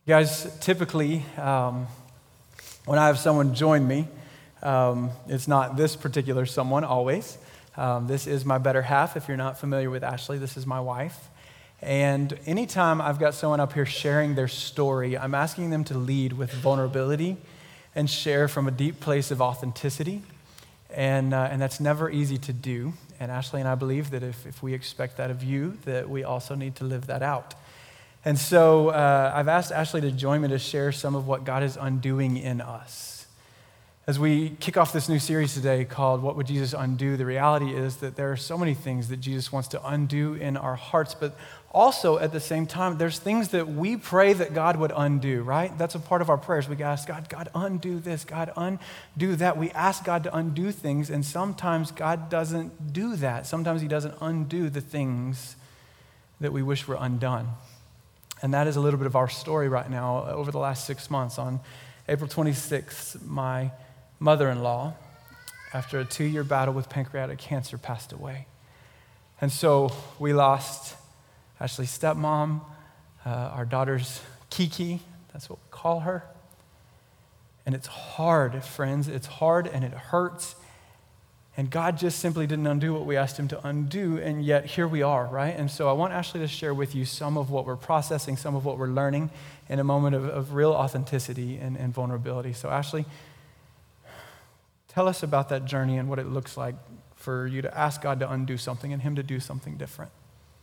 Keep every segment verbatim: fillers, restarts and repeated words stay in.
Guys, typically, um, when I have someone join me, um, it's not this particular someone always. Um, this is my better half. If you're not familiar with Ashley, this is my wife. And anytime I've got someone up here sharing their story, I'm asking them to lead with vulnerability and share from a deep place of authenticity. And uh, and that's never easy to do. And Ashley and I believe that if, if we expect that of you, that we also need to live that out. And so uh, I've asked Ashley to join me to share some of what God is undoing in us. As we kick off this new series today called What Would Jesus Undo? The reality is that there are so many things that Jesus wants to undo in our hearts, but also at the same time, there's things that we pray that God would undo, right? That's a part of our prayers. We ask God, God, undo this, God, undo that. We ask God to undo things, and sometimes God doesn't do that. Sometimes he doesn't undo the things that we wish were undone. And that is a little bit of our story right now. Over the last six months, on April twenty-sixth, my mother-in-law, after a two-year battle with pancreatic cancer, passed away. And so we lost Ashley's stepmom, uh, our daughter's Kiki, that's what we call her. And it's hard, friends. It's hard and it hurts. And God just simply didn't undo what we asked him to undo, and yet here we are, right? And so I want Ashley to share with you some of what we're processing, some of what we're learning in a moment of, of real authenticity and, and vulnerability. So Ashley, tell us about that journey and what it looks like for you to ask God to undo something and him to do something different.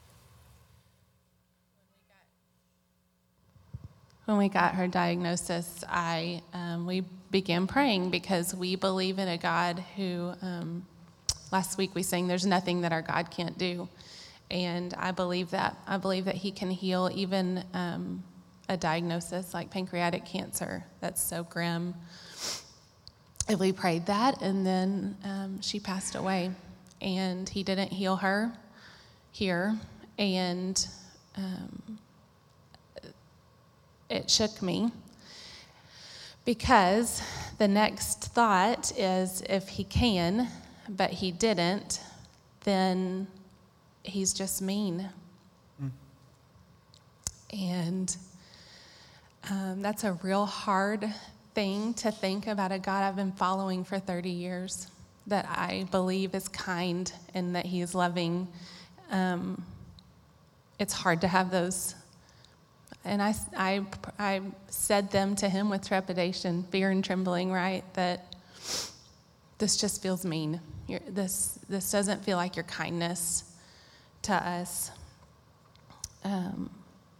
When we got her diagnosis, I um, we began praying because we believe in a God who, um, last week we sang, there's nothing that our God can't do. And I believe that. I believe that he can heal even um, a diagnosis like pancreatic cancer that's so grim. And we prayed that, and then um, she passed away. And he didn't heal her here. And um, it shook me. Because the next thought is, if he can, but he didn't, then he's just mean. Mm. And um, that's a real hard thing to think about a God I've been following for thirty years, that I believe is kind and that he is loving. Um, it's hard to have those. And I, I, I said them to him with trepidation, fear and trembling, right? That this just feels mean. You're, this this doesn't feel like your kindness to us. Um,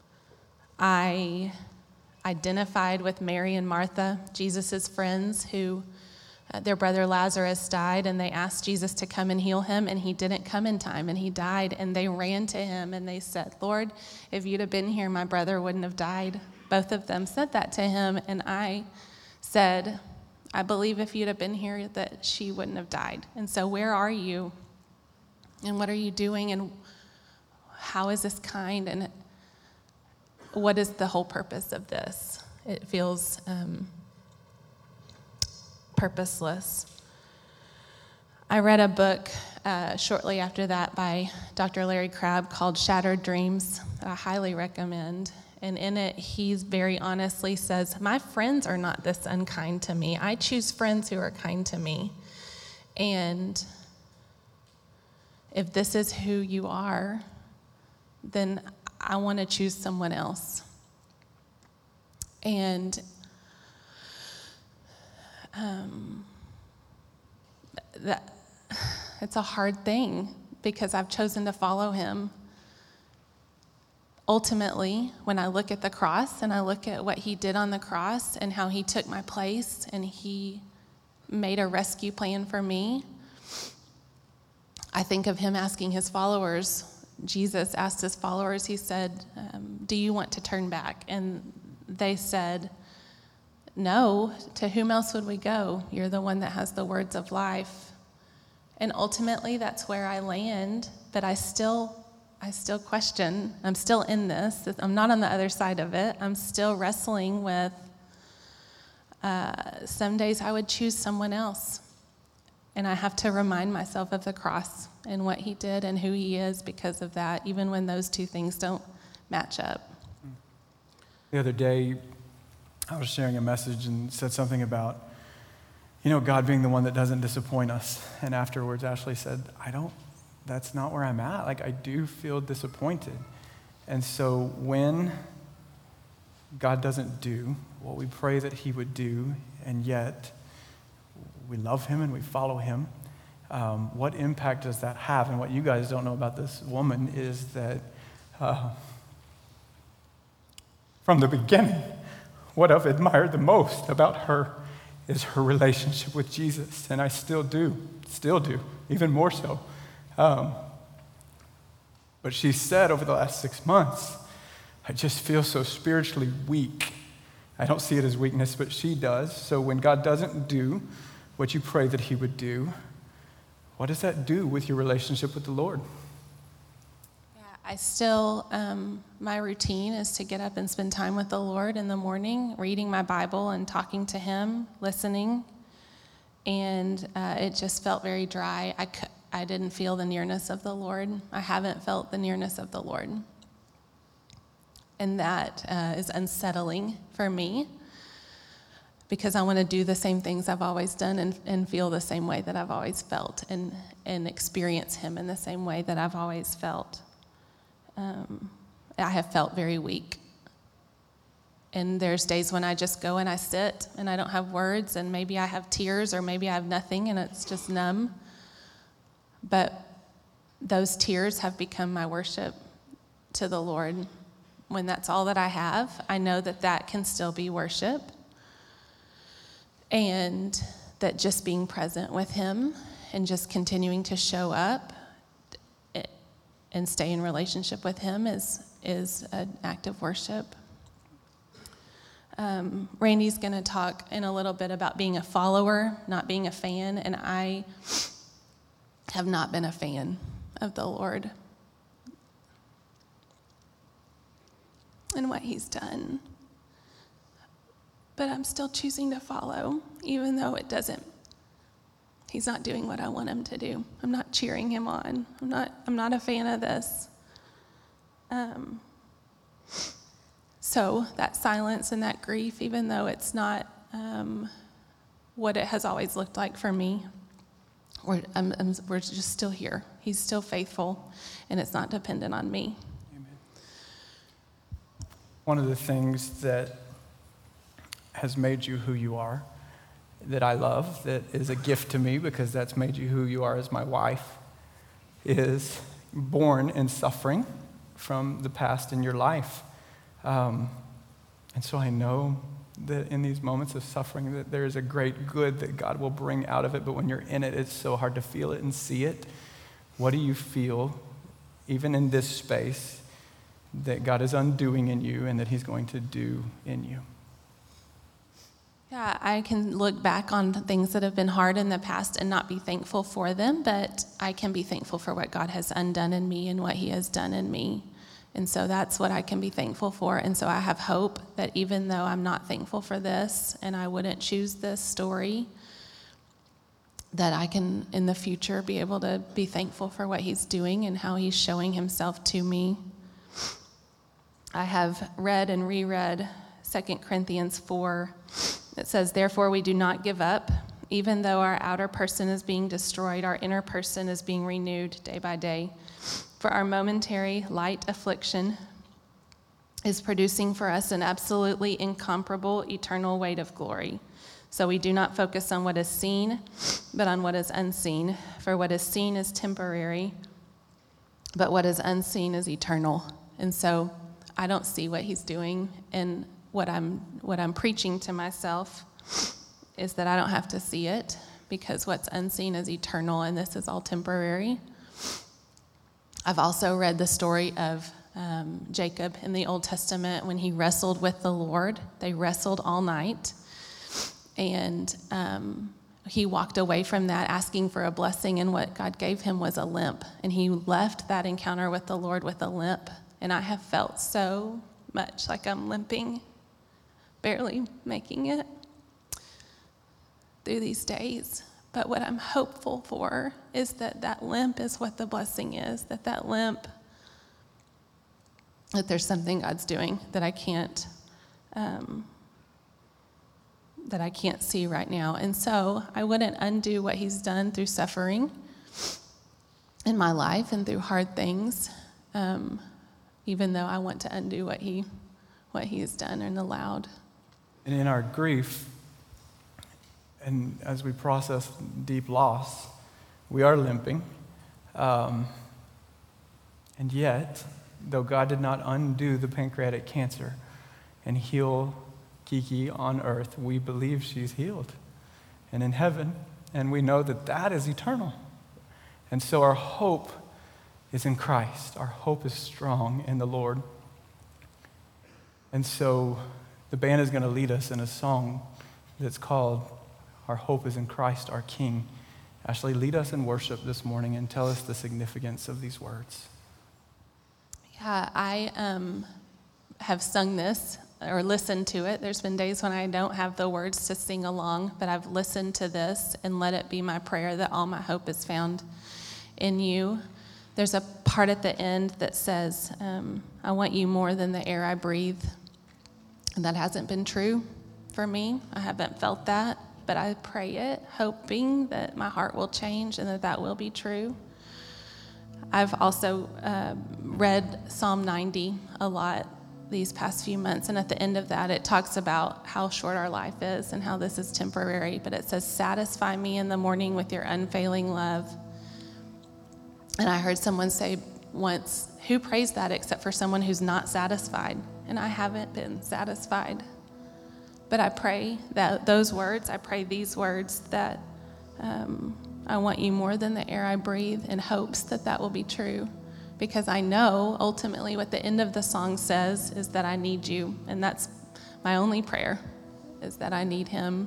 I identified with Mary and Martha, Jesus' friends, who uh, their brother Lazarus died, and they asked Jesus to come and heal him, and he didn't come in time, and he died, and they ran to him, and they said, Lord, if you'd have been here, my brother wouldn't have died. Both of them said that to him, and I said, I believe if you'd have been here, that she wouldn't have died. And so where are you? And what are you doing? And how is this kind? And what is the whole purpose of this? It feels um, purposeless. I read a book uh, shortly after that by Doctor Larry Crabb called Shattered Dreams that I highly recommend. And in it, he very honestly says, my friends are not this unkind to me. I choose friends who are kind to me. And if this is who you are, then I want to choose someone else. And um, that it's a hard thing because I've chosen to follow him. Ultimately, when I look at the cross and I look at what he did on the cross and how he took my place and he made a rescue plan for me, I think of him asking his followers. Jesus asked his followers, he said, um, do you want to turn back? And they said, no. To whom else would we go? You're the one that has the words of life. And ultimately, that's where I land, but I still I still question. I'm still in this. I'm not on the other side of it. I'm still wrestling with uh, some days I would choose someone else. And I have to remind myself of the cross and what he did and who he is because of that, even when those two things don't match up. The other day, I was sharing a message and said something about, you know, God being the one that doesn't disappoint us. And afterwards, Ashley said, I don't, that's not where I'm at. Like, I do feel disappointed. And so when God doesn't do what we pray that he would do, and yet we love him and we follow him, um, what impact does that have? And what you guys don't know about this woman is that uh, from the beginning, what I've admired the most about her is her relationship with Jesus. And I still do, still do, even more so. Um, but she said over the last six months, I just feel so spiritually weak. I don't see it as weakness, but she does. So when God doesn't do what you pray that he would do, what does that do with your relationship with the Lord? Yeah, I still, um, my routine is to get up and spend time with the Lord in the morning, reading my Bible and talking to him, listening. And uh, it just felt very dry. I, c- I didn't feel the nearness of the Lord. I haven't felt the nearness of the Lord. And that uh, is unsettling for me because I want to do the same things I've always done and, and feel the same way that I've always felt and, and experience him in the same way that I've always felt. Um, I have felt very weak. And there's days when I just go and I sit and I don't have words and maybe I have tears or maybe I have nothing and it's just numb. But those tears have become my worship to the Lord. When that's all that I have, I know that that can still be worship. And that just being present with him and just continuing to show up and stay in relationship with him is, is an act of worship. Um, Randy's going to talk in a little bit about being a follower, not being a fan, and I have not been a fan of the Lord and what he's done. But I'm still choosing to follow, even though it doesn't, he's not doing what I want him to do. I'm not cheering him on. I'm not, I'm not a fan of this. Um, so that silence and that grief, even though it's not um, what it has always looked like for me, we're, I'm, I'm, we're just still here. He's still faithful, and it's not dependent on me. Amen. One of the things that has made you who you are, that I love, that is a gift to me because that's made you who you are as my wife, is born in suffering from the past in your life. Um, and so I know that in these moments of suffering that there is a great good that God will bring out of it, but when you're in it, it's so hard to feel it and see it. What do you feel, even in this space, that God is undoing in you and that he's going to do in you? Yeah, I can look back on things that have been hard in the past and not be thankful for them, but I can be thankful for what God has undone in me and what he has done in me. And so that's what I can be thankful for. And so I have hope that even though I'm not thankful for this and I wouldn't choose this story, that I can in the future be able to be thankful for what he's doing and how he's showing himself to me. I have read and reread Second Corinthians four. It says, therefore we do not give up. Even though our outer person is being destroyed, our inner person is being renewed day by day. For our momentary light affliction is producing for us an absolutely incomparable eternal weight of glory. So we do not focus on what is seen, but on what is unseen. For what is seen is temporary, but what is unseen is eternal. And so I don't see what he's doing, and what I'm what I'm preaching to myself is that I don't have to see it, because what's unseen is eternal, and this is all temporary. I've also read the story of um, Jacob in the Old Testament when he wrestled with the Lord. They wrestled all night, and um, he walked away from that asking for a blessing, and what God gave him was a limp, and he left that encounter with the Lord with a limp. And I have felt so much like I'm limping, barely making it through these days. But what I'm hopeful for is that that limp is what the blessing is, that that limp, that there's something God's doing that I can't um, that I can't see right now. And so I wouldn't undo what he's done through suffering in my life and through hard things, um, even though I want to undo what he what he has done and allowed. And in our grief, and as we process deep loss, we are limping. Um, and yet, though God did not undo the pancreatic cancer and heal Kiki on earth, we believe she's healed and in heaven, and we know that that is eternal. And so our hope is in Christ. Our hope is strong in the Lord. And so the band is going to lead us in a song that's called Our Hope is in Christ, Our King. Ashley, lead us in worship this morning and tell us the significance of these words. Yeah, I um, have sung this or listened to it. There's been days when I don't have the words to sing along, but I've listened to this and let it be my prayer that all my hope is found in you. There's a part at the end that says, um, I want you more than the air I breathe. And that hasn't been true for me. I haven't felt that, but I pray it, hoping that my heart will change and that that will be true. I've also uh, read Psalm ninety a lot these past few months, and at the end of that, it talks about how short our life is and how this is temporary, but it says, satisfy me in the morning with your unfailing love. And I heard someone say once, who prays that except for someone who's not satisfied? And I haven't been satisfied. But I pray that those words, I pray these words, that um, I want you more than the air I breathe, in hopes that that will be true. Because I know ultimately what the end of the song says is that I need you. And that's my only prayer, is that I need him,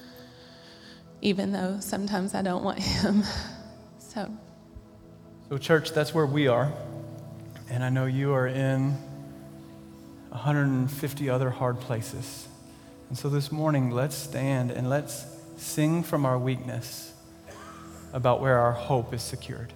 even though sometimes I don't want him. So. So church, that's where we are. And I know you are in one hundred fifty other hard places. And so this morning, let's stand and let's sing from our weakness about where our hope is secured.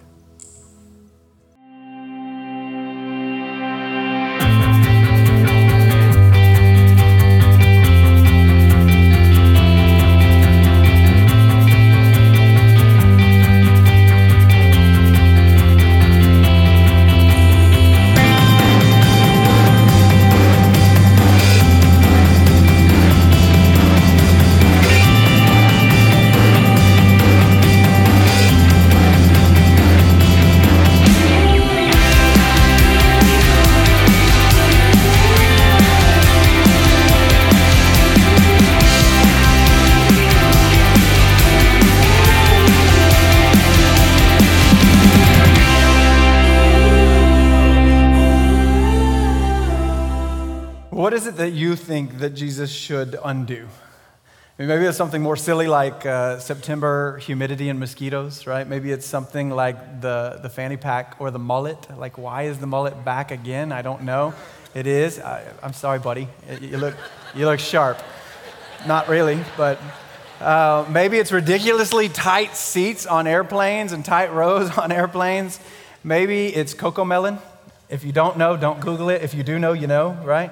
What is it that you think that Jesus should undo? I mean, maybe it's something more silly like uh, September humidity and mosquitoes, right? Maybe it's something like the, the fanny pack or the mullet. Like, why is the mullet back again? I don't know. It is. I, I'm sorry, buddy. You look, you look sharp. Not really, but uh, maybe it's ridiculously tight seats on airplanes and tight rows on airplanes. Maybe it's Cocomelon. If you don't know, don't Google it. If you do know, you know, right?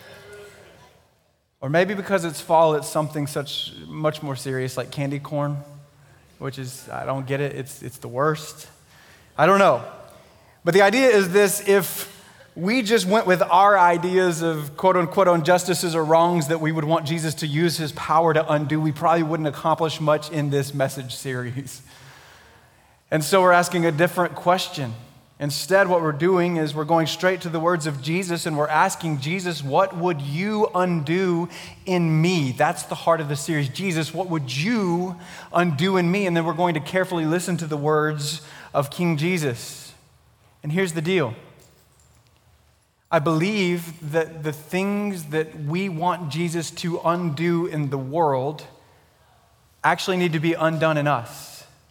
Or maybe because it's fall, it's something such much more serious like candy corn, which is, I don't get it, it's it's the worst. I don't know. But the idea is this: if we just went with our ideas of quote unquote injustices or wrongs that we would want Jesus to use his power to undo, we probably wouldn't accomplish much in this message series. And so we're asking a different question. Instead, what we're doing is we're going straight to the words of Jesus and we're asking Jesus, what would you undo in me? That's the heart of the series. Jesus, what would you undo in me? And then we're going to carefully listen to the words of King Jesus. And here's the deal. I believe that the things that we want Jesus to undo in the world actually need to be undone in us.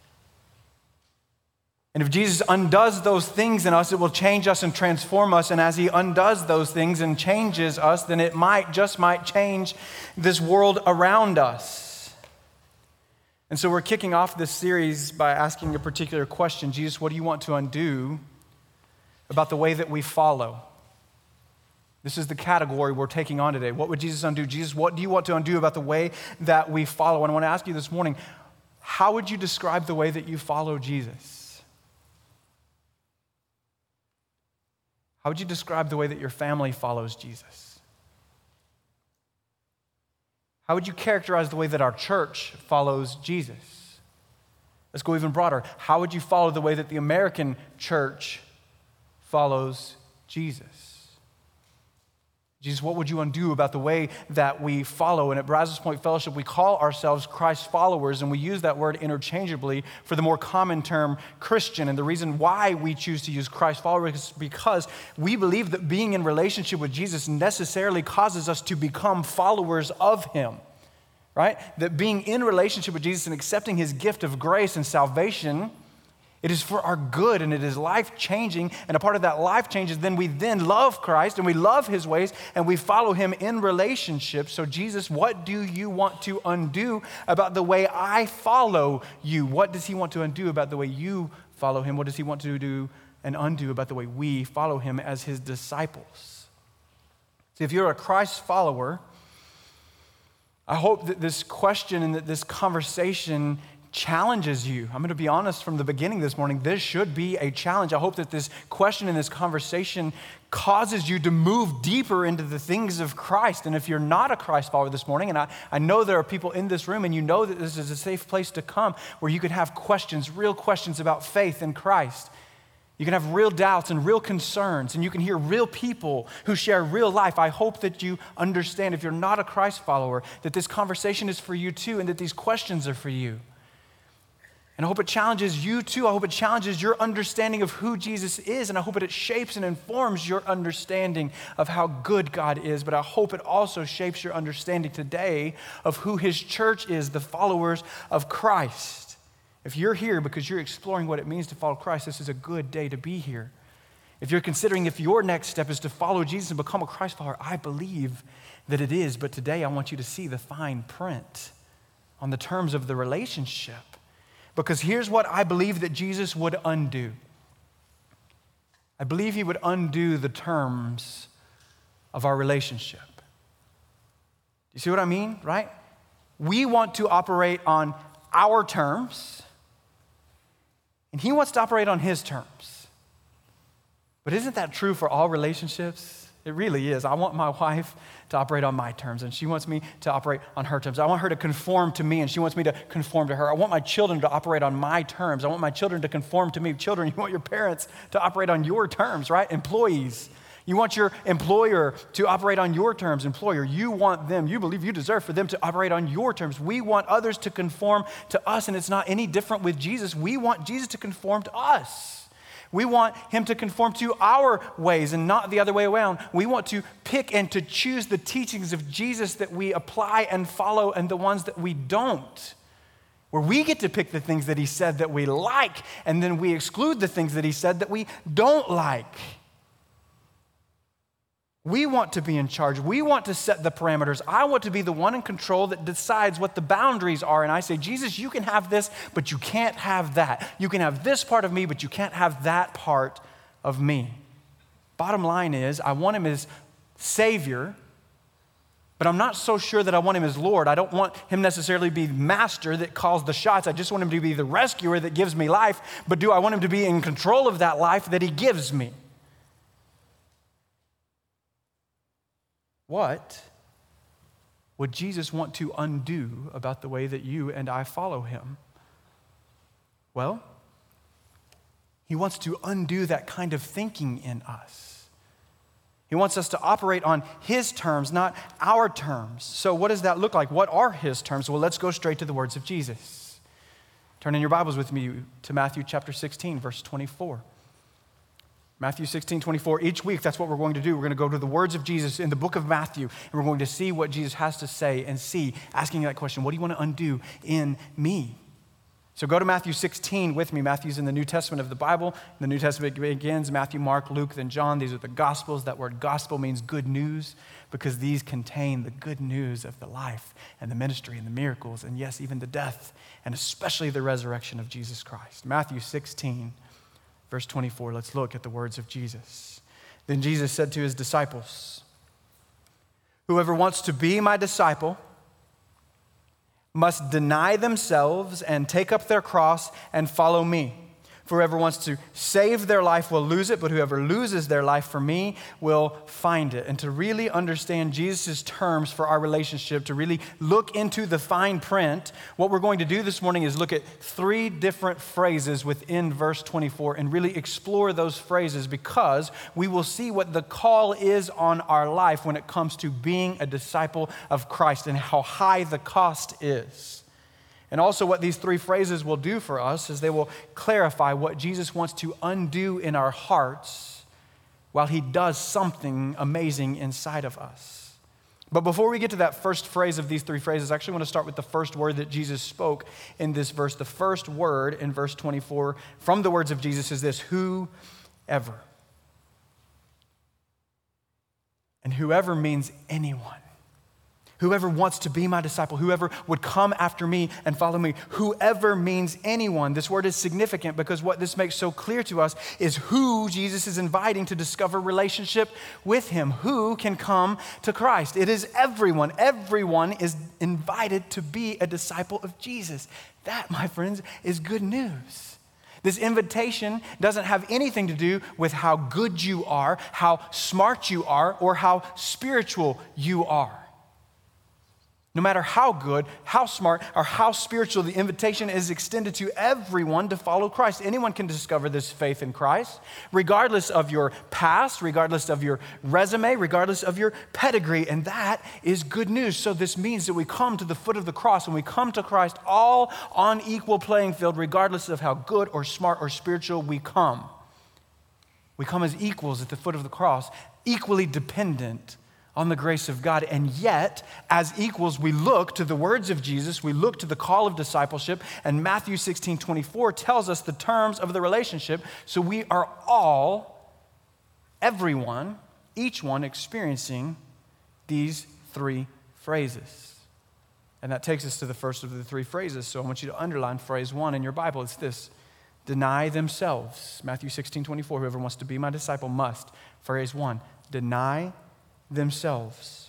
And if Jesus undoes those things in us, it will change us and transform us. And as he undoes those things and changes us, then it might, just might change this world around us. And so we're kicking off this series by asking a particular question. Jesus, what do you want to undo about the way that we follow? This is the category we're taking on today. What would Jesus undo? Jesus, what do you want to undo about the way that we follow? And I want to ask you this morning, how would you describe the way that you follow Jesus? How would you describe the way that your family follows Jesus? How would you characterize the way that our church follows Jesus? Let's go even broader. How would you follow the way that the American church follows Jesus? Jesus, what would you undo about the way that we follow? And at Brazos Point Fellowship, we call ourselves Christ followers, and we use that word interchangeably for the more common term Christian. And the reason why we choose to use Christ followers is because we believe that being in relationship with Jesus necessarily causes us to become followers of him, right? That being in relationship with Jesus and accepting his gift of grace and salvation, it is for our good, and it is life-changing, and a part of that life change is then we then love Christ, and we love his ways, and we follow him in relationship. So Jesus, what do you want to undo about the way I follow you? What does he want to undo about the way you follow him? What does he want to do and undo about the way we follow him as his disciples? See, if you're a Christ follower, I hope that this question and that this conversation challenges you. I'm going to be honest from the beginning this morning. This should be a challenge. I hope that this question and this conversation causes you to move deeper into the things of Christ. And if you're not a Christ follower this morning, and I, I know there are people in this room, and you know that this is a safe place to come where you can have questions, real questions about faith in Christ. You can have real doubts and real concerns, and you can hear real people who share real life. I hope that you understand, if you're not a Christ follower, that this conversation is for you too, and that these questions are for you. And I hope it challenges you too. I hope it challenges your understanding of who Jesus is. And I hope it shapes and informs your understanding of how good God is. But I hope it also shapes your understanding today of who his church is, the followers of Christ. If you're here because you're exploring what it means to follow Christ, this is a good day to be here. If you're considering if your next step is to follow Jesus and become a Christ follower, I believe that it is. But today I want you to see the fine print on the terms of the relationship. Because here's what I believe that Jesus would undo. I believe he would undo the terms of our relationship. You see what I mean, right? We want to operate on our terms, and he wants to operate on his terms. But isn't that true for all relationships? It really is. I want my wife to operate on my terms, and she wants me to operate on her terms. I want her to conform to me, and she wants me to conform to her. I want my children to operate on my terms. I want my children to conform to me. Children, you want your parents to operate on your terms, right? Employees, you want your employer to operate on your terms. Employer, you want them, you believe you deserve for them to operate on your terms. We want others to conform to us, and it's not any different with Jesus. We want Jesus to conform to us. We want him to conform to our ways and not the other way around. We want to pick and to choose the teachings of Jesus that we apply and follow, and the ones that we don't. Where we get to pick the things that he said that we like, and then we exclude the things that he said that we don't like. We want to be in charge. We want to set the parameters. I want to be the one in control that decides what the boundaries are. And I say, Jesus, you can have this, but you can't have that. You can have this part of me, but you can't have that part of me. Bottom line is, I want him as Savior, but I'm not so sure that I want him as Lord. I don't want him necessarily to be master that calls the shots. I just want him to be the rescuer that gives me life. But do I want him to be in control of that life that he gives me? What would Jesus want to undo about the way that you and I follow him? Well, he wants to undo that kind of thinking in us. He wants us to operate on his terms, not our terms. So what does that look like? What are his terms? Well, let's go straight to the words of Jesus. Turn in your Bibles with me to Matthew chapter sixteen, verse twenty-four. Matthew sixteen, twenty-four. Each week, that's what we're going to do. We're going to go to the words of Jesus in the book of Matthew, and we're going to see what Jesus has to say and see, asking that question, what do you want to undo in me? So go to Matthew sixteen with me. Matthew's in the New Testament of the Bible. The New Testament begins, Matthew, Mark, Luke, then John. These are the Gospels. That word gospel means good news because these contain the good news of the life and the ministry and the miracles, and yes, even the death, and especially the resurrection of Jesus Christ. Matthew sixteen, verse twenty-four, let's look at the words of Jesus. Then Jesus said to his disciples, Whoever wants to be my disciple must deny themselves and take up their cross and follow me. For whoever wants to save their life will lose it, but whoever loses their life for me will find it. And to really understand Jesus' terms for our relationship, to really look into the fine print, what we're going to do this morning is look at three different phrases within verse twenty-four and really explore those phrases, because we will see what the call is on our life when it comes to being a disciple of Christ and how high the cost is. And also what these three phrases will do for us is they will clarify what Jesus wants to undo in our hearts while he does something amazing inside of us. But before we get to that first phrase of these three phrases, I actually want to start with the first word that Jesus spoke in this verse. The first word in verse twenty-four from the words of Jesus is this: whoever. And whoever means anyone. Whoever wants to be my disciple, whoever would come after me and follow me, whoever means anyone. This word is significant because what this makes so clear to us is who Jesus is inviting to discover relationship with him. Who can come to Christ? It is everyone. Everyone is invited to be a disciple of Jesus. That, my friends, is good news. This invitation doesn't have anything to do with how good you are, how smart you are, or how spiritual you are. No matter how good, how smart, or how spiritual, the invitation is extended to everyone to follow Christ. Anyone can discover this faith in Christ, regardless of your past, regardless of your resume, regardless of your pedigree, and that is good news. So this means that we come to the foot of the cross and we come to Christ all on equal playing field, regardless of how good or smart or spiritual we come. We come as equals at the foot of the cross, equally dependent on the grace of God. And yet, as equals, we look to the words of Jesus, we look to the call of discipleship, and Matthew sixteen twenty-four tells us the terms of the relationship. So we are all, everyone, each one experiencing these three phrases. And that takes us to the first of the three phrases. So I want you to underline phrase one in your Bible. It's this: deny themselves. Matthew sixteen twenty-four, whoever wants to be my disciple must. Phrase one, deny themselves.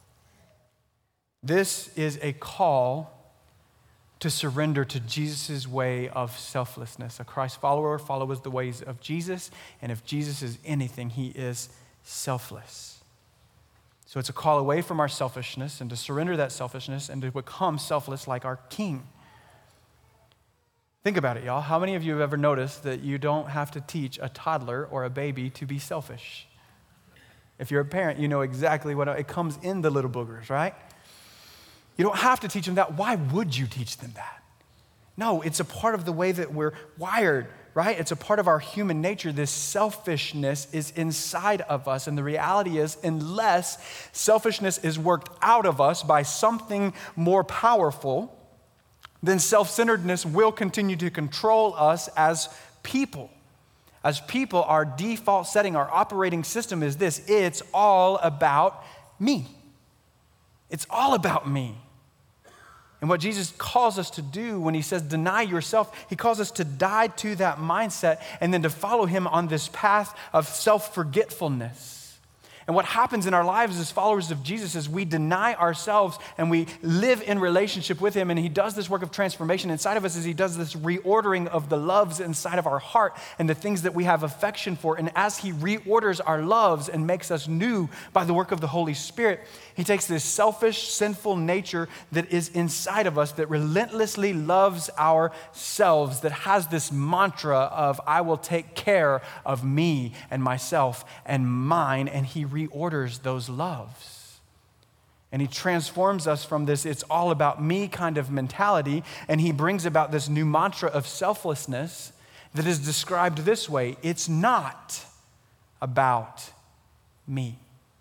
This is a call to surrender to Jesus' way of selflessness. A Christ follower follows the ways of Jesus, and if Jesus is anything, he is selfless. So it's a call away from our selfishness and to surrender that selfishness and to become selfless like our King. Think about it, y'all. How many of you have ever noticed that you don't have to teach a toddler or a baby to be selfish? If you're a parent, you know exactly what it comes in the little boogers, right? You don't have to teach them that. Why would you teach them that? No, it's a part of the way that we're wired, right? It's a part of our human nature. This selfishness is inside of us. And the reality is, unless selfishness is worked out of us by something more powerful, then self-centeredness will continue to control us as people. As people, our default setting, our operating system is this: it's all about me. It's all about me. And what Jesus calls us to do when he says deny yourself, he calls us to die to that mindset and then to follow him on this path of self-forgetfulness. And what happens in our lives as followers of Jesus is we deny ourselves and we live in relationship with him. And he does this work of transformation inside of us as he does this reordering of the loves inside of our heart and the things that we have affection for. And as he reorders our loves and makes us new by the work of the Holy Spirit, he takes this selfish, sinful nature that is inside of us that relentlessly loves ourselves, that has this mantra of, I will take care of me and myself and mine. And he reorders those loves. And he transforms us from this it's all about me kind of mentality, and he brings about this new mantra of selflessness that is described this way: it's not about me.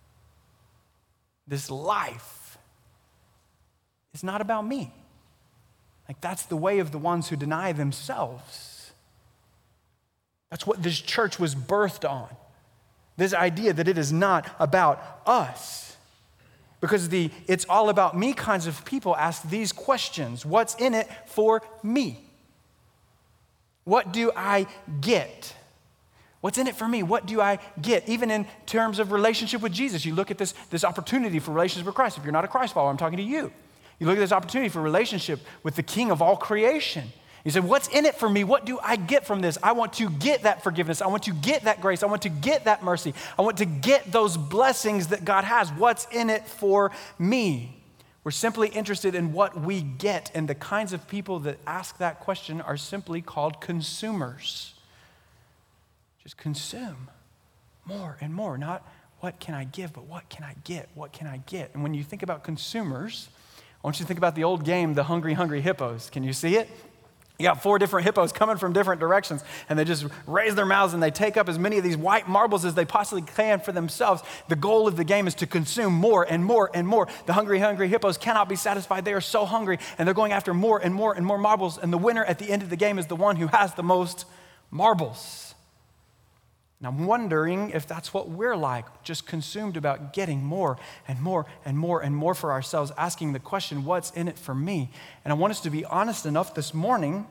This life is not about me. Like, that's the way of the ones who deny themselves. That's what this church was birthed on. This idea that it is not about us. Because the it's all about me kinds of people ask these questions: what's in it for me? What do I get? What's in it for me? What do I get? Even in terms of relationship with Jesus, you look at this, this opportunity for relationship with Christ. If you're not a Christ follower, I'm talking to you. You look at this opportunity for relationship with the King of all creation. You say, what's in it for me? What do I get from this? I want to get that forgiveness. I want to get that grace. I want to get that mercy. I want to get those blessings that God has. What's in it for me? We're simply interested in what we get, and the kinds of people that ask that question are simply called consumers. Just consume more and more, not what can I give, but what can I get? What can I get? And when you think about consumers, I want you to think about the old game, The Hungry, Hungry Hippos. Can you see it? You got four different hippos coming from different directions, and they just raise their mouths and they take up as many of these white marbles as they possibly can for themselves. The goal of the game is to consume more and more and more. The hungry, hungry hippos cannot be satisfied. They are so hungry, and they're going after more and more and more marbles, and the winner at the end of the game is the one who has the most marbles. And I'm wondering if that's what we're like, just consumed about getting more and more and more and more for ourselves, asking the question, what's in it for me? And I want us to be honest enough this morning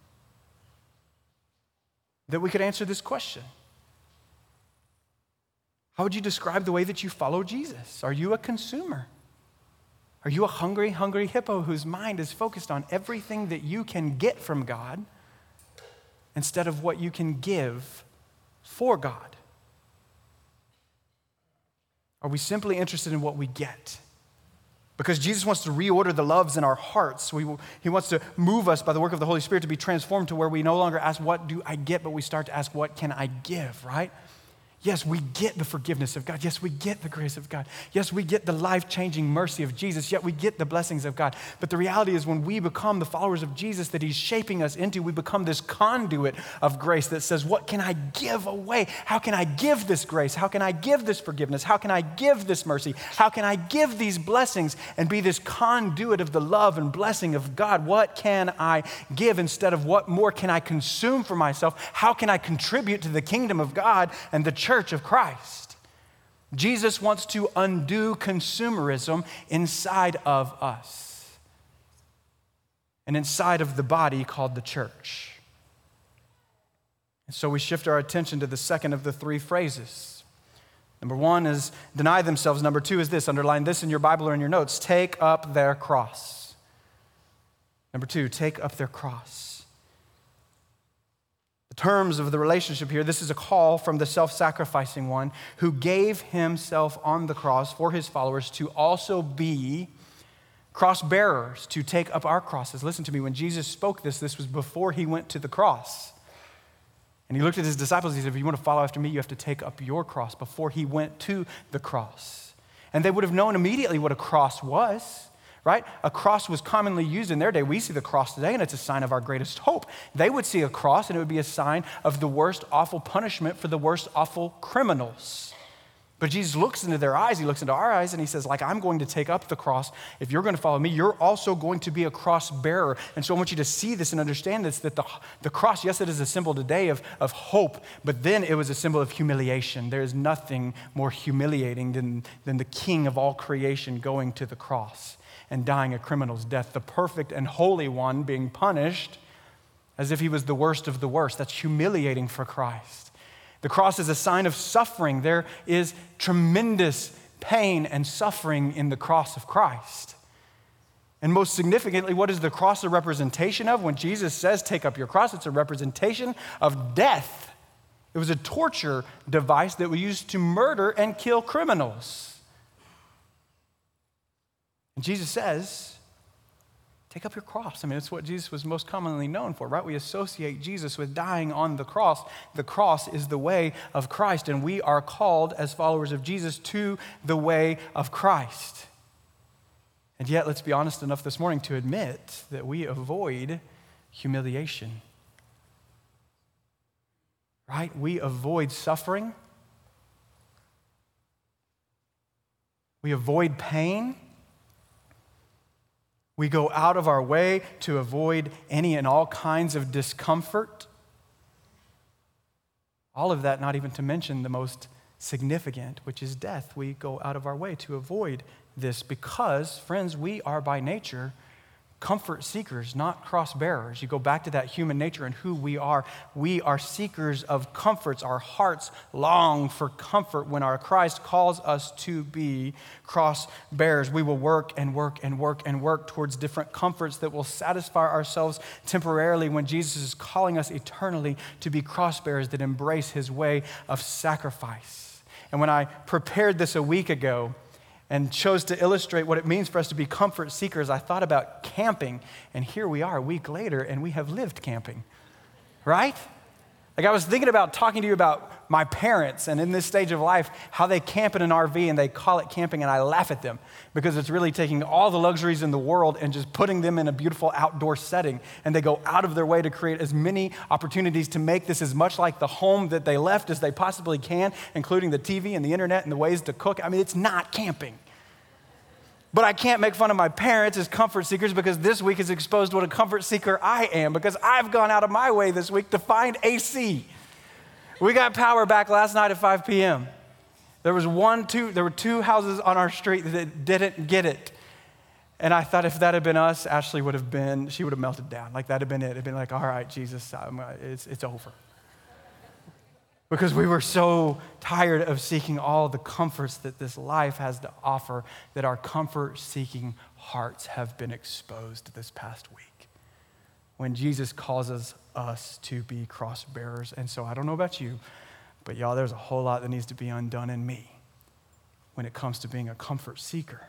that we could answer this question. How would you describe the way that you follow Jesus? Are you a consumer? Are you a hungry, hungry hippo whose mind is focused on everything that you can get from God instead of what you can give for God? Are we simply interested in what we get? Because Jesus wants to reorder the loves in our hearts. We, he wants to move us by the work of the Holy Spirit to be transformed to where we no longer ask, what do I get? But we start to ask, what can I give, right? Yes, we get the forgiveness of God. Yes, we get the grace of God. Yes, we get the life-changing mercy of Jesus. Yet we get the blessings of God. But the reality is when we become the followers of Jesus that he's shaping us into, we become this conduit of grace that says, what can I give away? How can I give this grace? How can I give this forgiveness? How can I give this mercy? How can I give these blessings and be this conduit of the love and blessing of God? What can I give instead of what more can I consume for myself? How can I contribute to the kingdom of God and the church of Christ? Jesus wants to undo consumerism inside of us and inside of the body called the church. And so we shift our attention to the second of the three phrases. Number one is deny themselves. Number two is this, underline this in your Bible or in your notes, take up their cross. Number two, take up their cross. Terms of the relationship here, this is a call from the self-sacrificing one who gave himself on the cross for his followers to also be cross bearers, to take up our crosses. Listen to me, when Jesus spoke this, this was before he went to the cross. And he looked at his disciples, he said, if you want to follow after me, you have to take up your cross before he went to the cross. And they would have known immediately what a cross was. Right? A cross was commonly used in their day. We see the cross today, and it's a sign of our greatest hope. They would see a cross, and it would be a sign of the worst awful punishment for the worst awful criminals. But Jesus looks into their eyes, he looks into our eyes, and he says, like, I'm going to take up the cross. If you're going to follow me, you're also going to be a cross bearer. And so I want you to see this and understand this, that the, the cross, yes, it is a symbol today of, of hope, but then it was a symbol of humiliation. There is nothing more humiliating than, than the King of all creation going to the cross and dying a criminal's death, the perfect and holy one being punished as if he was the worst of the worst. That's humiliating for Christ. The cross is a sign of suffering. There is tremendous pain and suffering in the cross of Christ. And most significantly, what is the cross a representation of? When Jesus says, take up your cross, it's a representation of death. It was a torture device that was used to murder and kill criminals. And Jesus says, take up your cross. I mean, it's what Jesus was most commonly known for, right? We associate Jesus with dying on the cross. The cross is the way of Christ, and we are called as followers of Jesus to the way of Christ. And yet, let's be honest enough this morning to admit that we avoid humiliation, right? We avoid suffering. We avoid pain. We go out of our way to avoid any and all kinds of discomfort. All of that, not even to mention the most significant, which is death. We go out of our way to avoid this because, friends, we are by nature comfort seekers, not cross bearers. You go back to that human nature and who we are. We are seekers of comforts. Our hearts long for comfort when our Christ calls us to be cross bearers. We will work and work and work and work towards different comforts that will satisfy ourselves temporarily when Jesus is calling us eternally to be cross bearers that embrace his way of sacrifice. And when I prepared this a week ago, and chose to illustrate what it means for us to be comfort seekers, I thought about camping, and here we are a week later, and we have lived camping, right? Like I was thinking about talking to you about my parents, and in this stage of life, how they camp in an R V, and they call it camping, and I laugh at them, because it's really taking all the luxuries in the world and just putting them in a beautiful outdoor setting, and they go out of their way to create as many opportunities to make this as much like the home that they left as they possibly can, including the T V and the internet and the ways to cook. I mean, it's not camping. But I can't make fun of my parents as comfort seekers because this week has exposed what a comfort seeker I am, because I've gone out of my way this week to find A C. We got power back last night at five p.m. There was one, two, there were two houses on our street that didn't get it. And I thought if that had been us, Ashley would have been, she would have melted down. Like that had been it. It'd been like, all right, Jesus, I'm, it's, it's over. Because we were so tired of seeking all the comforts that this life has to offer that our comfort-seeking hearts have been exposed this past week when Jesus causes us to be cross-bearers. And so I don't know about you, but y'all, there's a whole lot that needs to be undone in me when it comes to being a comfort seeker.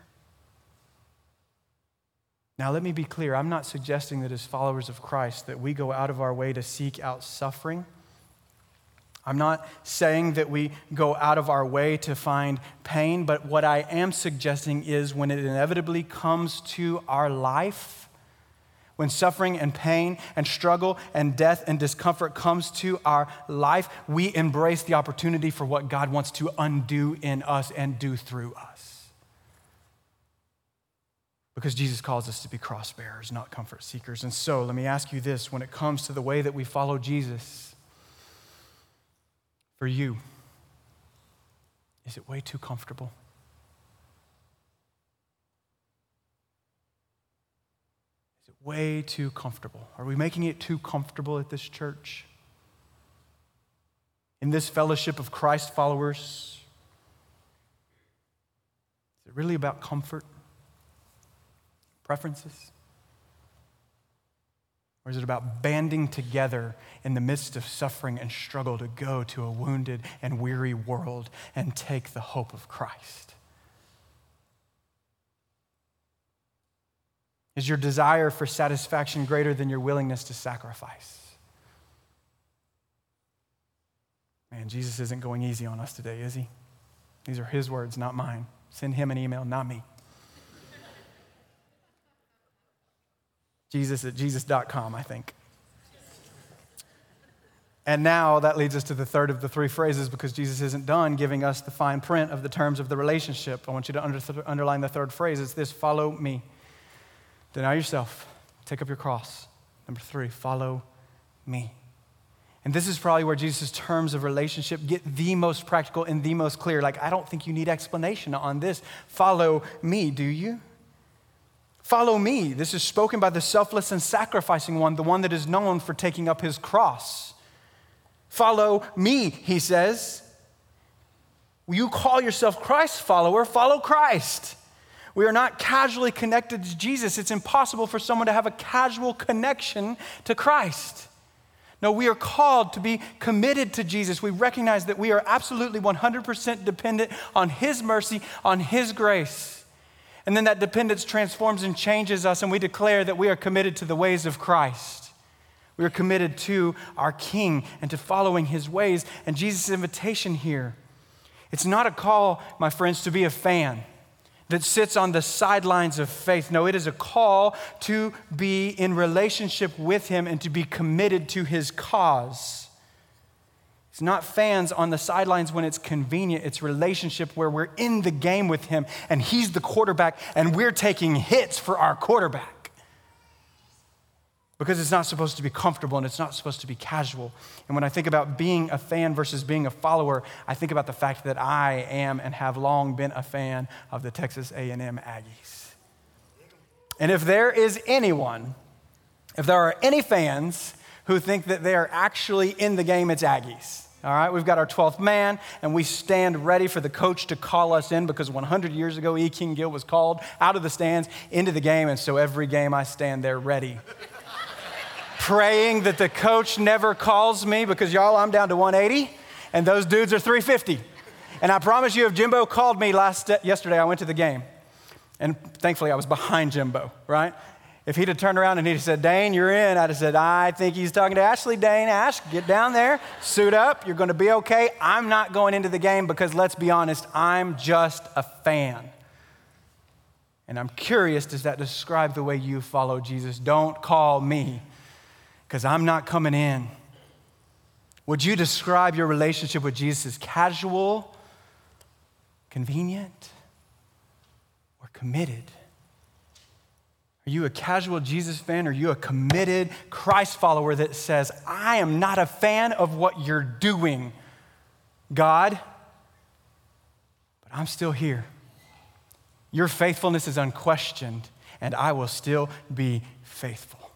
Now, let me be clear. I'm not suggesting that as followers of Christ that we go out of our way to seek out suffering. I'm not saying that we go out of our way to find pain, but what I am suggesting is when it inevitably comes to our life, when suffering and pain and struggle and death and discomfort comes to our life, we embrace the opportunity for what God wants to undo in us and do through us. Because Jesus calls us to be cross bearers, not comfort seekers. And so let me ask you this, when it comes to the way that we follow Jesus, for you, is it way too comfortable? Is it way too comfortable? Are we making it too comfortable at this church? In this fellowship of Christ followers? Is it really about comfort? Preferences? Or is it about banding together in the midst of suffering and struggle to go to a wounded and weary world and take the hope of Christ? Is your desire for satisfaction greater than your willingness to sacrifice? Man, Jesus isn't going easy on us today, is he? These are his words, not mine. Send him an email, not me. Jesus at jesus dot com, I think. And now that leads us to the third of the three phrases, because Jesus isn't done giving us the fine print of the terms of the relationship. I want you to under, underline the third phrase. It's this: follow me. Deny yourself. Take up your cross. Number three, follow me. And this is probably where Jesus' terms of relationship get the most practical and the most clear. Like, I don't think you need explanation on this. Follow me, do you? Follow me. This is spoken by the selfless and sacrificing one, the one that is known for taking up his cross. Follow me, he says. You call yourself Christ's follower, follow Christ. We are not casually connected to Jesus. It's impossible for someone to have a casual connection to Christ. No, we are called to be committed to Jesus. We recognize that we are absolutely one hundred percent dependent on his mercy, on his grace. And then that dependence transforms and changes us, and we declare that we are committed to the ways of Christ. We are committed to our King and to following his ways. And Jesus' invitation here, it's not a call, my friends, to be a fan that sits on the sidelines of faith. No, it is a call to be in relationship with him and to be committed to his cause. It's not fans on the sidelines when it's convenient. It's relationship where we're in the game with him and he's the quarterback and we're taking hits for our quarterback. Because it's not supposed to be comfortable and it's not supposed to be casual. And when I think about being a fan versus being a follower, I think about the fact that I am and have long been a fan of the Texas A and M Aggies. And if there is anyone, if there are any fans who think that they are actually in the game, it's Aggies. All right, we've got our twelfth man, and we stand ready for the coach to call us in because one hundred years ago, E. King Gill was called out of the stands into the game, and so every game I stand there ready. Praying that the coach never calls me because, y'all, I'm down to one eighty, and those dudes are three fifty. And I promise you, if Jimbo called me last yesterday, I went to the game, and thankfully I was behind Jimbo, right? If he'd have turned around and he'd have said, Dane, you're in, I'd have said, I think he's talking to Ashley. Dane, Ash, get down there, suit up, you're going to be okay. I'm not going into the game because, let's be honest, I'm just a fan. And I'm curious, does that describe the way you follow Jesus? Don't call me because I'm not coming in. Would you describe your relationship with Jesus as casual, convenient, or committed? Are you a casual Jesus fan? Or are you a committed Christ follower that says, I am not a fan of what you're doing, God, but I'm still here. Your faithfulness is unquestioned, and I will still be faithful.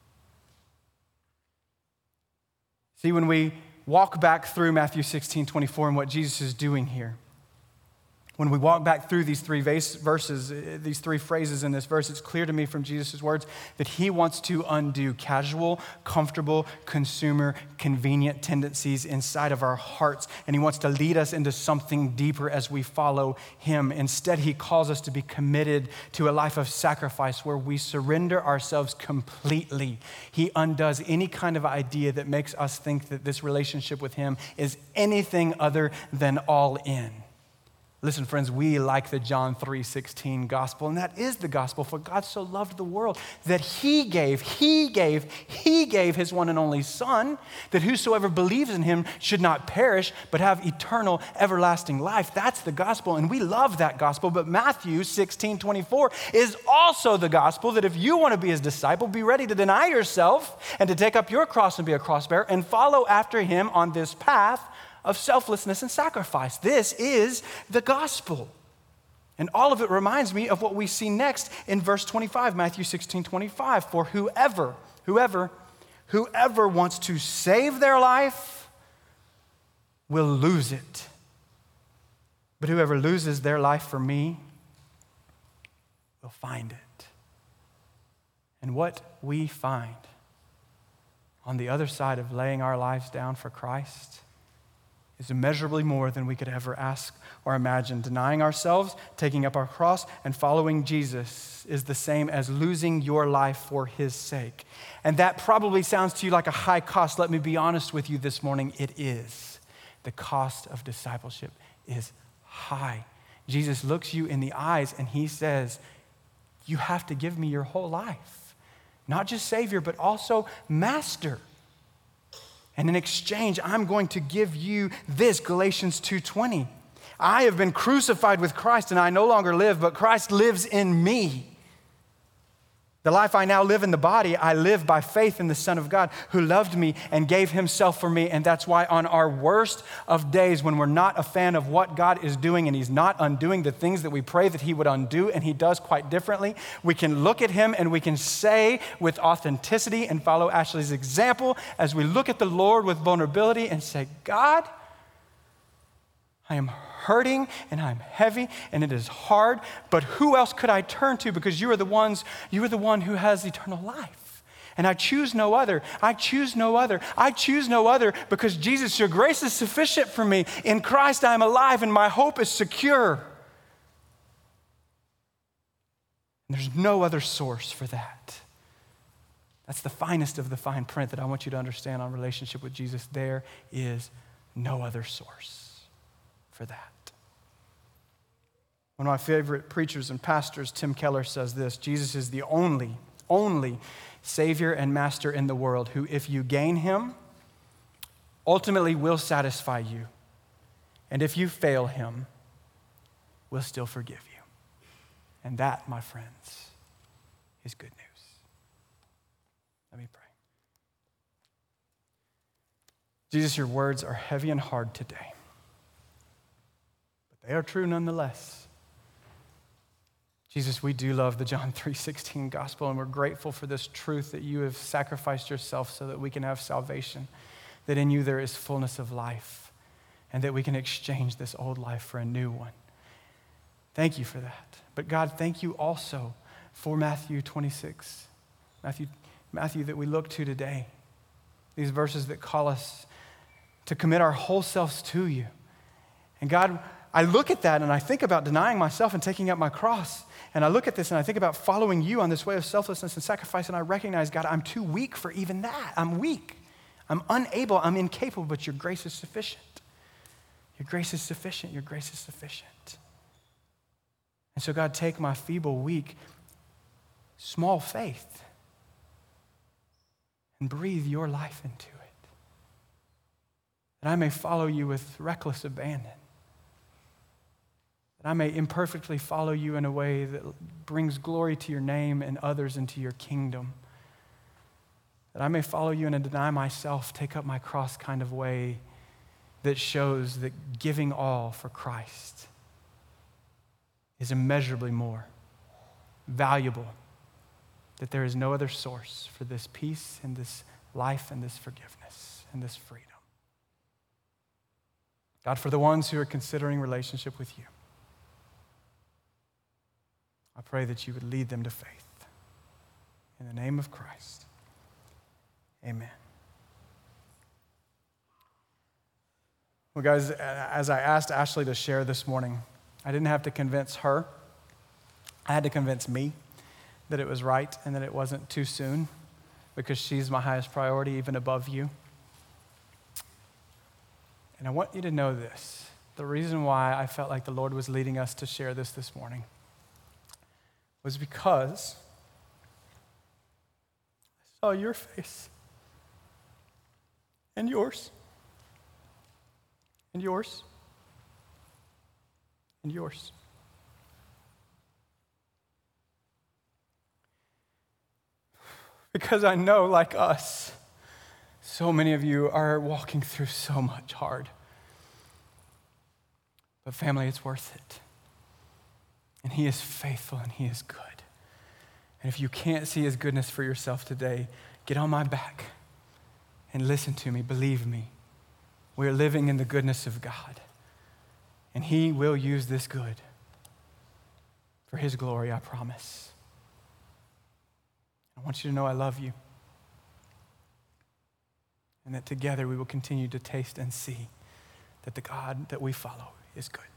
See, when we walk back through Matthew sixteen twenty-four and what Jesus is doing here, when we walk back through these three verses, these three phrases in this verse, it's clear to me from Jesus' words that he wants to undo casual, comfortable, consumer, convenient tendencies inside of our hearts, and he wants to lead us into something deeper as we follow him. Instead, he calls us to be committed to a life of sacrifice where we surrender ourselves completely. He undoes any kind of idea that makes us think that this relationship with him is anything other than all in. Listen, friends, we like the John three sixteen gospel, and that is the gospel. For God so loved the world that he gave, he gave, he gave his one and only Son, that whosoever believes in him should not perish, but have eternal, everlasting life. That's the gospel, and we love that gospel. But Matthew sixteen twenty-four is also the gospel that if you want to be his disciple, be ready to deny yourself and to take up your cross and be a cross bearer and follow after him on this path of selflessness and sacrifice. This is the gospel. And all of it reminds me of what we see next in verse twenty-five, Matthew sixteen twenty-five. For whoever, whoever, whoever wants to save their life will lose it. But whoever loses their life for me will find it. And what we find on the other side of laying our lives down for Christ is immeasurably more than we could ever ask or imagine. Denying ourselves, taking up our cross, and following Jesus is the same as losing your life for his sake. And that probably sounds to you like a high cost. Let me be honest with you this morning. It is. The cost of discipleship is high. Jesus looks you in the eyes and he says, you have to give me your whole life. Not just Savior, but also Master. And in exchange, I'm going to give you this, Galatians two twenty. I have been crucified with Christ, and I no longer live, but Christ lives in me. The life I now live in the body, I live by faith in the Son of God who loved me and gave himself for me. And that's why on our worst of days, when we're not a fan of what God is doing and he's not undoing the things that we pray that he would undo, and he does quite differently, we can look at him and we can say with authenticity and follow Ashley's example as we look at the Lord with vulnerability and say, God, I am hurting and I'm heavy and it is hard, but who else could I turn to? Because you are the ones, you are the one who has eternal life. And I choose no other. I choose no other. I choose no other because Jesus, your grace is sufficient for me. In Christ I am alive and my hope is secure. And there's no other source for that. That's the finest of the fine print that I want you to understand on relationship with Jesus. There is no other source for that. One of my favorite preachers and pastors, Tim Keller, says this: Jesus is the only, only Savior and Master in the world who, if you gain him, ultimately will satisfy you. And if you fail him, will still forgive you. And that, my friends, is good news. Let me pray. Jesus, your words are heavy and hard today. They are true nonetheless. Jesus, we do love the John three sixteen gospel, and we're grateful for this truth that you have sacrificed yourself so that we can have salvation, that in you there is fullness of life, and that we can exchange this old life for a new one. Thank you for that. But God, thank you also for Matthew twenty-six, Matthew, Matthew that we look to today, these verses that call us to commit our whole selves to you. And God, I look at that and I think about denying myself and taking up my cross. And I look at this and I think about following you on this way of selflessness and sacrifice. And I recognize, God, I'm too weak for even that. I'm weak. I'm unable. I'm incapable, but your grace is sufficient. Your grace is sufficient. Your grace is sufficient. And so, God, take my feeble, weak, small faith and breathe your life into it. That I may follow you with reckless abandon. That I may imperfectly follow you in a way that brings glory to your name and others into your kingdom. That I may follow you and deny myself, take up my cross kind of way that shows that giving all for Christ is immeasurably more valuable, that there is no other source for this peace and this life and this forgiveness and this freedom. God, for the ones who are considering relationship with you, I pray that you would lead them to faith. In the name of Christ, amen. Well, guys, as I asked Ashley to share this morning, I didn't have to convince her. I had to convince me that it was right and that it wasn't too soon, because she's my highest priority, even above you. And I want you to know this. The reason why I felt like the Lord was leading us to share this this morning was because I saw your face and yours and yours and yours. Because I know, like us, so many of you are walking through so much hard. But family, it's worth it. And he is faithful and he is good. And if you can't see his goodness for yourself today, get on my back and listen to me. Believe me, we are living in the goodness of God. And he will use this good for his glory, I promise. I want you to know I love you. And that together we will continue to taste and see that the God that we follow is good.